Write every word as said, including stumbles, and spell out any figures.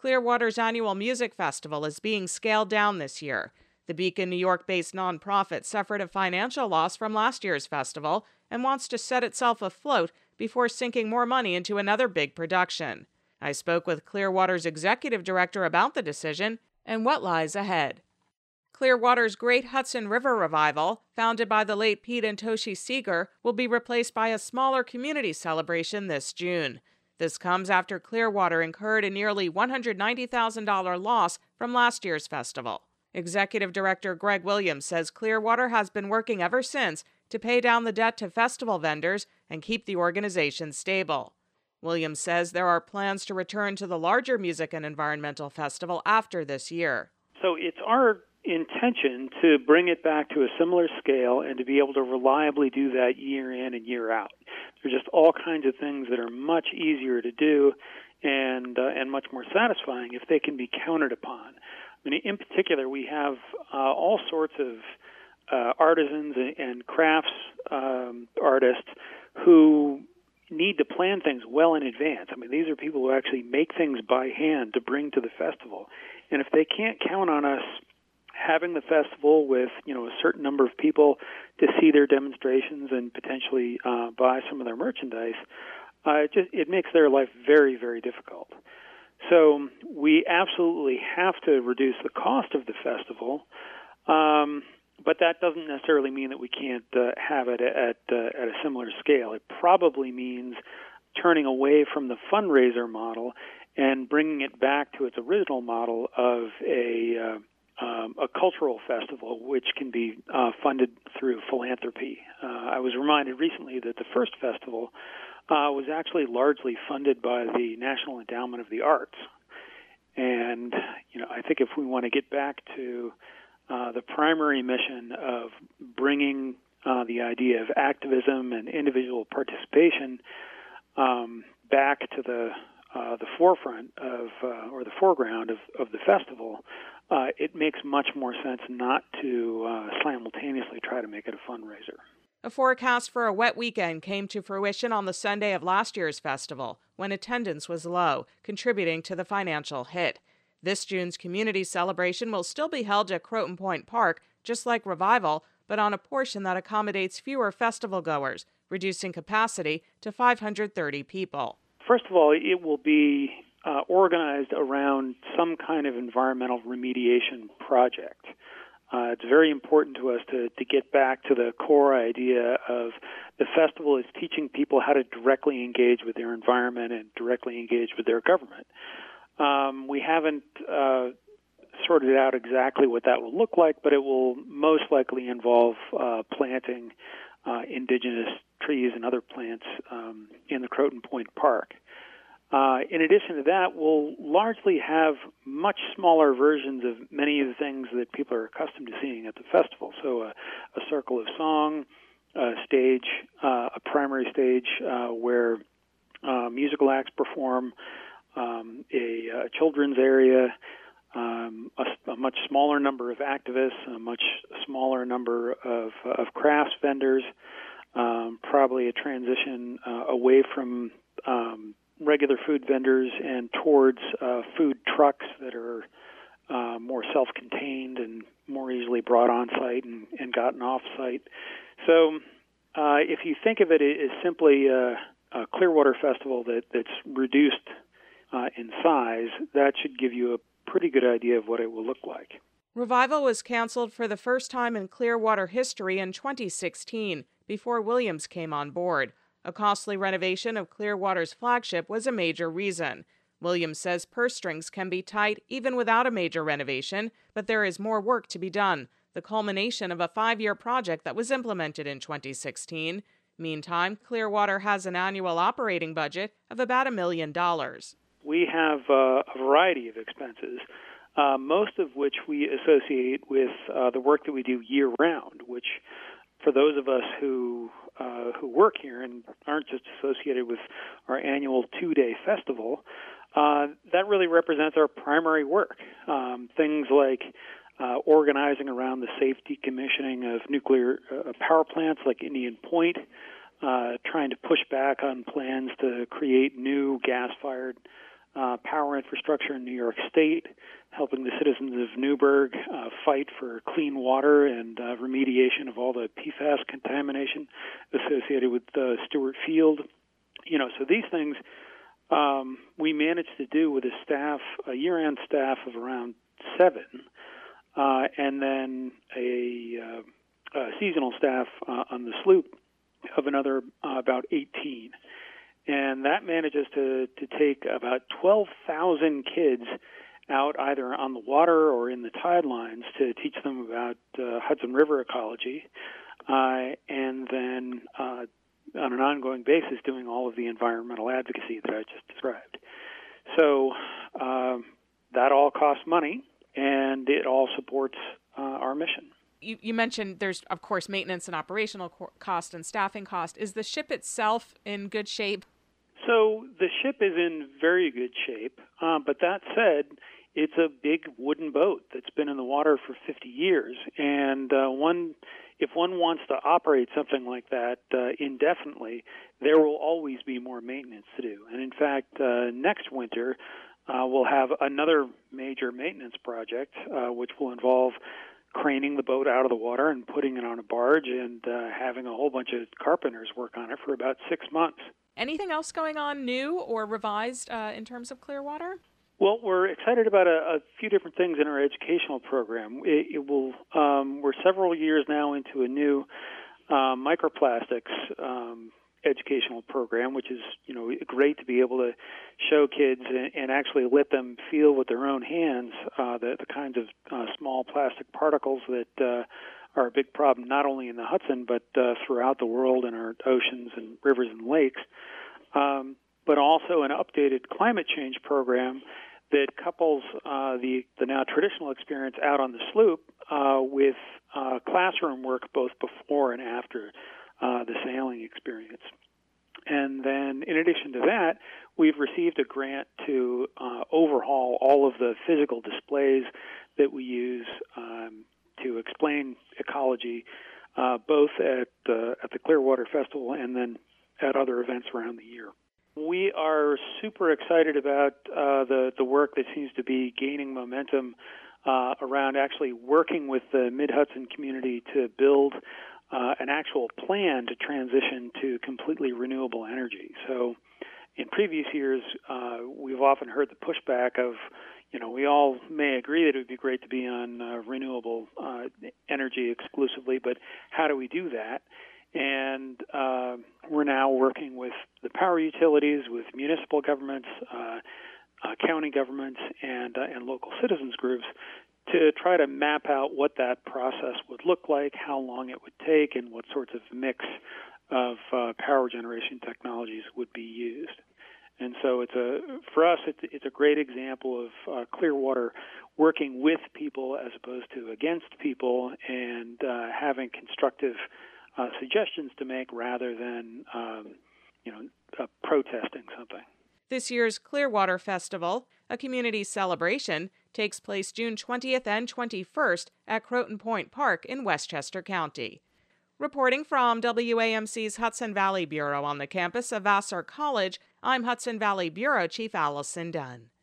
Clearwater's annual music festival is being scaled down this year. The Beacon, New York-based nonprofit suffered a financial loss from last year's festival and wants to set itself afloat before sinking more money into another big production. I spoke with Clearwater's executive director about the decision and what lies ahead. Clearwater's Great Hudson River Revival, founded by the late Pete and Toshi Seeger, will be replaced by a smaller community celebration this June. This comes after Clearwater incurred a nearly one hundred ninety thousand dollars loss from last year's festival. Executive Director Greg Williams says Clearwater has been working ever since to pay down the debt to festival vendors and keep the organization stable. Williams says there are plans to return to the larger music and environmental festival after this year. So it's our intention to bring it back to a similar scale and to be able to reliably do that year in and year out. There's just all kinds of things that are much easier to do and uh, and much more satisfying if they can be counted upon. I mean, in particular, we have uh, all sorts of uh, artisans and, and crafts um, artists who need to plan things well in advance. I mean, these are people who actually make things by hand to bring to the festival. And if they can't count on us having the festival with, you know, a certain number of people to see their demonstrations and potentially uh, buy some of their merchandise, uh, it just it makes their life very, very difficult. So we absolutely have to reduce the cost of the festival, um, but that doesn't necessarily mean that we can't uh, have it at uh, at a similar scale. It probably means turning away from the fundraiser model and bringing it back to its original model of a uh, Um, a cultural festival, which can be uh, funded through philanthropy. Uh, I was reminded recently that the first festival uh, was actually largely funded by the National Endowment of the Arts. And, you know, I think if we want to get back to uh, the primary mission of bringing uh, the idea of activism and individual participation um, back to the uh, the forefront of, uh, or the foreground of, of the festival, Uh, it makes much more sense not to uh, simultaneously try to make it a fundraiser. A forecast for a wet weekend came to fruition on the Sunday of last year's festival, when attendance was low, contributing to the financial hit. This June's community celebration will still be held at Croton Point Park, just like Revival, but on a portion that accommodates fewer festival goers, reducing capacity to five hundred thirty people. First of all, it will be Uh, organized around some kind of environmental remediation project. Uh, it's very important to us to, to get back to the core idea of the festival is teaching people how to directly engage with their environment and directly engage with their government. Um, we haven't uh, sorted out exactly what that will look like, but it will most likely involve uh, planting uh, indigenous trees and other plants um, in the Croton Point Park. Uh, in addition to that, we'll largely have much smaller versions of many of the things that people are accustomed to seeing at the festival. So a, a circle of song, a stage, uh, a primary stage uh, where uh, musical acts perform, um, a, a children's area, um, a, a much smaller number of activists, a much smaller number of, of crafts vendors, um, probably a transition uh, away from um, regular food vendors and towards uh, food trucks that are uh, more self-contained and more easily brought on site and, and gotten off site. So uh, if you think of it as simply a, a Clearwater festival that, that's reduced uh, in size, that should give you a pretty good idea of what it will look like. Revival was canceled for the first time in Clearwater history in twenty sixteen, before Williams came on board. A costly renovation of Clearwater's flagship was a major reason. Williams says purse strings can be tight even without a major renovation, but there is more work to be done, the culmination of a five-year project that was implemented in twenty sixteen. Meantime, Clearwater has an annual operating budget of about a million dollars. We have uh, a variety of expenses, uh, most of which we associate with uh, the work that we do year-round, which for those of us who uh, who work here and aren't just associated with our annual two-day festival, uh, that really represents our primary work. Um, things like uh, organizing around the safe decommissioning of nuclear uh, power plants like Indian Point, uh, trying to push back on plans to create new gas-fired uh, power infrastructure in New York State, helping the citizens of Newburgh uh, fight for clean water and uh, remediation of all the P FAS contamination associated with uh, Stewart Field. You know, so these things um, we managed to do with a staff, a year-end staff of around seven, uh, and then a, uh, a seasonal staff uh, on the sloop of another uh, about eighteen. And that manages to, to take about twelve thousand kids out either on the water or in the tide lines to teach them about uh, Hudson River ecology, uh, and then uh, on an ongoing basis doing all of the environmental advocacy that I just described. So uh, that all costs money, and it all supports uh, our mission. You, you mentioned there's, of course, maintenance and operational co- cost and staffing cost. Is the ship itself in good shape? So the ship is in very good shape, uh, but that said, it's a big wooden boat that's been in the water for fifty years, and uh, one, if one wants to operate something like that uh, indefinitely, there will always be more maintenance to do. And in fact, uh, next winter, uh, we'll have another major maintenance project, uh, which will involve craning the boat out of the water and putting it on a barge and uh, having a whole bunch of carpenters work on it for about six months. Anything else going on new or revised uh, in terms of Clearwater? Well, we're excited about a, a few different things in our educational program. It, it will. Um, we're several years now into a new uh, microplastics um, educational program, which is, you know, great to be able to show kids and, and actually let them feel with their own hands uh, the, the kinds of uh, small plastic particles that uh, are a big problem not only in the Hudson but uh, throughout the world in our oceans and rivers and lakes. Um, but also an updated climate change program that couples uh, the, the now traditional experience out on the sloop uh, with uh, classroom work both before and after uh, the sailing experience. And then in addition to that, we've received a grant to uh, overhaul all of the physical displays that we use um, to explain ecology, uh, both at, uh, at the Clearwater Festival and then at other events around the year. We are super excited about uh, the, the work that seems to be gaining momentum uh, around actually working with the Mid-Hudson community to build uh, an actual plan to transition to completely renewable energy. So in previous years, uh, we've often heard the pushback of, you know, we all may agree that it would be great to be on uh, renewable uh, energy exclusively, but how do we do that? And uh, we're now working with the power utilities, with municipal governments, uh, uh, county governments, and, uh, and local citizens groups to try to map out what that process would look like, how long it would take, and what sorts of mix of uh, power generation technologies would be used. And so it's a, for us, it's, it's a great example of uh, Clearwater working with people as opposed to against people, and uh, having constructive Uh, suggestions to make rather than, um, you know, uh, protesting something. This year's Clearwater Festival, a community celebration, takes place June twentieth and twenty-first at Croton Point Park in Westchester County. Reporting from W A M C's Hudson Valley Bureau on the campus of Vassar College, I'm Hudson Valley Bureau Chief Allison Dunn.